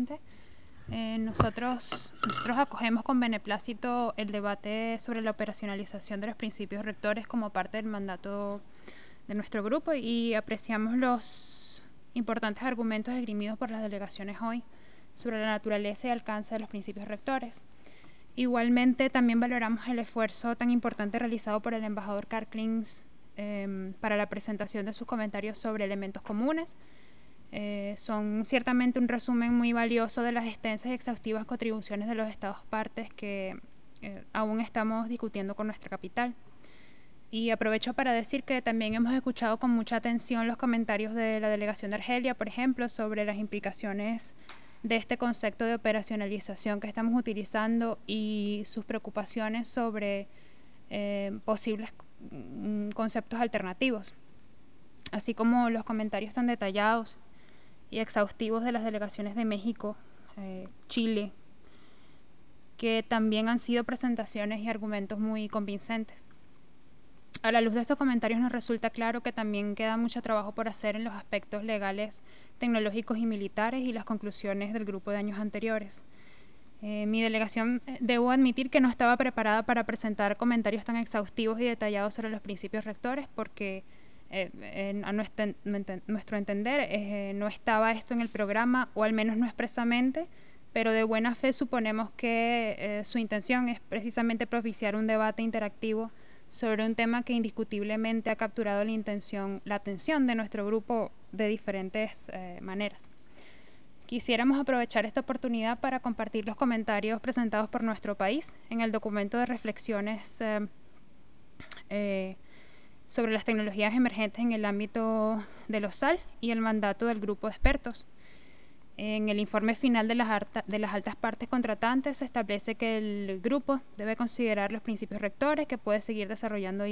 presidente. Nosotros acogemos con beneplácito el debate sobre la operacionalización de los principios rectores como parte del mandato de nuestro grupo y apreciamos los importantes argumentos esgrimidos por las delegaciones hoy sobre la naturaleza y alcance de los principios rectores. Igualmente, también valoramos el esfuerzo tan importante realizado por el embajador Karl Klings para la presentación de sus comentarios sobre elementos comunes. Son ciertamente un resumen muy valioso de las extensas y exhaustivas contribuciones de los estados partes que aún estamos discutiendo con nuestra capital. Y aprovecho para decir que también hemos escuchado con mucha atención los comentarios de la delegación de Argelia, por ejemplo, sobre las implicaciones de este concepto de operacionalización que estamos utilizando y sus preocupaciones sobre posibles conceptos alternativos, así como los comentarios tan detallados y exhaustivos de las delegaciones de México, Chile, que también han sido presentaciones y argumentos muy convincentes. A la luz de estos comentarios nos resulta claro que también queda mucho trabajo por hacer en los aspectos legales, tecnológicos y militares y las conclusiones del grupo de años anteriores. Mi delegación, debo admitir que no estaba preparada para presentar comentarios tan exhaustivos y detallados sobre los principios rectores porque a nuestro entender no estaba esto en el programa, o al menos no expresamente, pero de buena fe suponemos que su intención es precisamente propiciar un debate interactivo sobre un tema que indiscutiblemente ha capturado la atención de nuestro grupo de diferentes maneras. Quisiéramos aprovechar esta oportunidad para compartir los comentarios presentados por nuestro país en el documento de reflexiones sobre las tecnologías emergentes en el ámbito de los SAL y el mandato del grupo de expertos. En el informe final de las altas partes contratantes se establece que el grupo debe considerar los principios rectores, que puede seguir desarrollando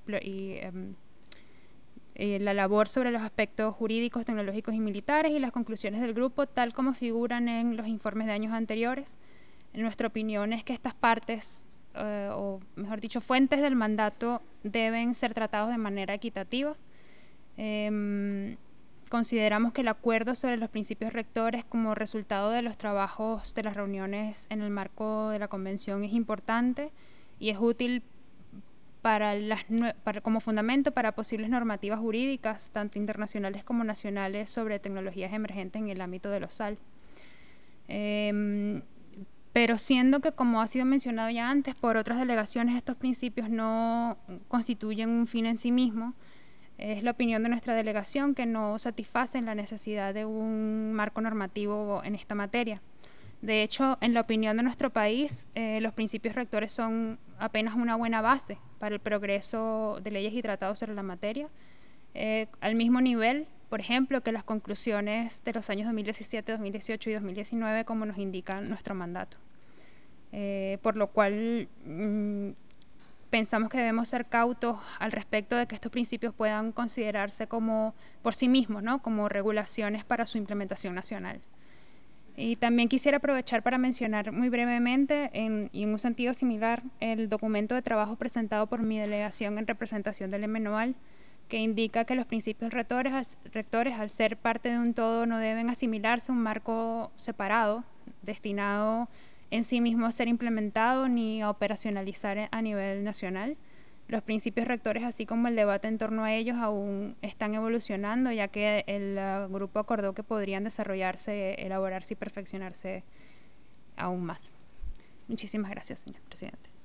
la labor sobre los aspectos jurídicos, tecnológicos y militares y las conclusiones del grupo tal como figuran en los informes de años anteriores. En nuestra opinión es que estas partes, o mejor dicho, fuentes del mandato deben ser tratados de manera equitativa. Consideramos que el acuerdo sobre los principios rectores como resultado de los trabajos de las reuniones en el marco de la convención es importante y es útil como fundamento para posibles normativas jurídicas, tanto internacionales como nacionales, sobre tecnologías emergentes en el ámbito de los SAL. Pero siendo que, como ha sido mencionado ya antes por otras delegaciones, estos principios no constituyen un fin en sí mismo, es la opinión de nuestra delegación que no satisfacen la necesidad de un marco normativo en esta materia. De hecho, en la opinión de nuestro país, los principios rectores son apenas una buena base para el progreso de leyes y tratados sobre la materia, al mismo nivel, por ejemplo, que las conclusiones de los años 2017, 2018 y 2019, como nos indica nuestro mandato. Por lo cual pensamos que debemos ser cautos al respecto de que estos principios puedan considerarse como por sí mismos, ¿no?, como regulaciones para su implementación nacional. Y también quisiera aprovechar para mencionar muy brevemente, y en un sentido similar, el documento de trabajo presentado por mi delegación en representación del MNOAL, que indica que los principios rectores, al ser parte de un todo, no deben asimilarse a un marco separado, destinado en sí mismo a ser implementado ni a operacionalizar a nivel nacional. Los principios rectores, así como el debate en torno a ellos, aún están evolucionando, ya que el grupo acordó que podrían desarrollarse, elaborarse y perfeccionarse aún más. Muchísimas gracias, señor presidente.